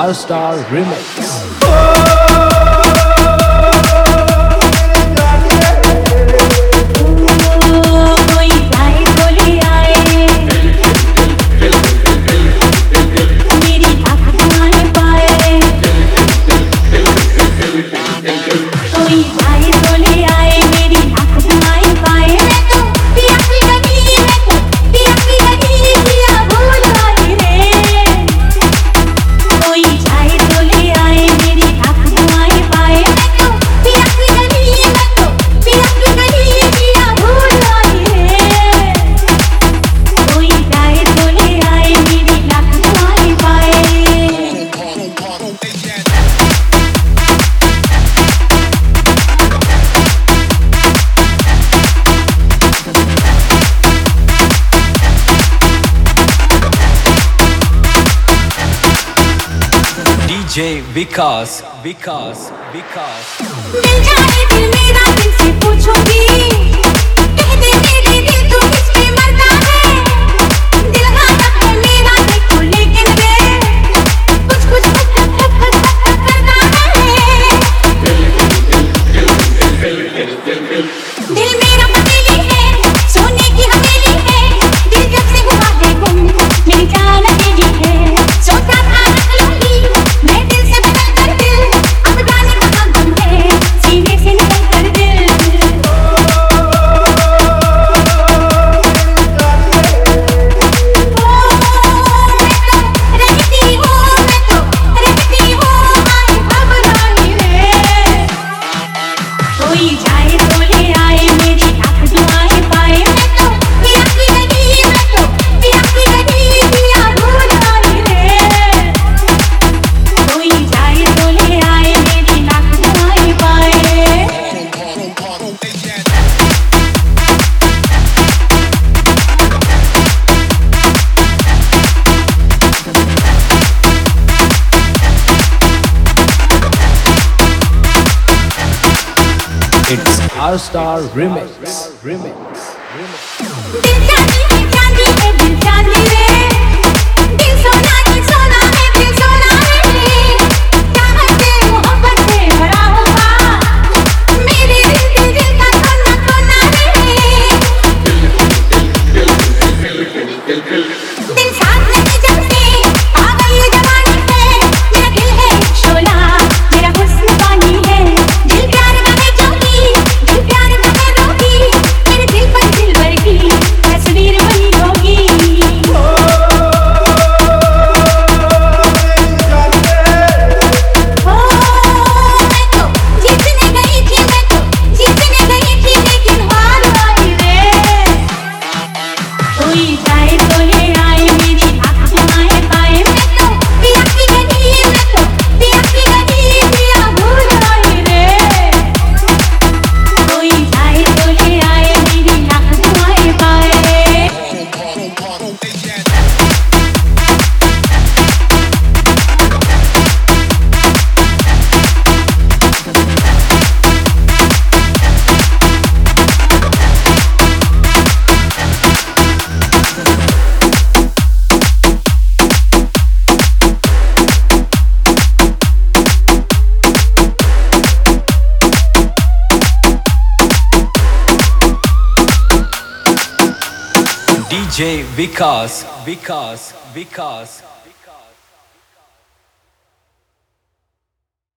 Our Star Remix. DJ विकास विकास विकास। दिल जाने दिल मेरा दिल से पूछूंगी, कह दे मेरे दिल तू किस पे मरता है। दिल गाता है मेरा देखो लेकिन वे कुछ कुछ धक धक धक धक करता है। दिल मेरा पतीली है, सोने की हवेली है। दिल जब से हुआ है गुम, मेरी जान अकेली है। सोचा था रख लूंगी मैं दिल से बदल कर दिल, अब जाने कहाँ गुम है सीने से निकल कर दिल। रहती हूँ आए घबराई रे। कोई जाए तो ले आए मेरी आँख दुआएं पाए। मैं तो पिया की लगी, मैं तो पिया की लगी, पिया भूल आई रे। कोई जाए तो ले आए मेरी आँख दुआएं पाए। It's Our Star Remix. Remix. दिल चांदी है दिल चांदी रे। दिल सोना है दिल सोना है। चाहत से मोहब्बत से भरा हुआ मेरे दिल का कोना कोना है। दिल साथ लगे जब से पागल ये जवानी है। मेरा दिल है शोला, मेरा हुस्न पानी है। दिल प्यार का है जोगी, दिल प्यार का है रोगी। मेरे दिल पर दिल भर की तस्वीर बनी होगी। मैं तो जीतने गई थी, मैं तो जीतने गई थी लेकिन हार आई रे। कोई जाए तो ले आए मेरी आँख दुआएं पाए। मैं तो पिया की लगी, मैं तो पिया की लगी, पिया भूल आई रे। कोई जाए तो ले आए मेरी आँख दुआएं पाए। DJ विकास विकास विकास।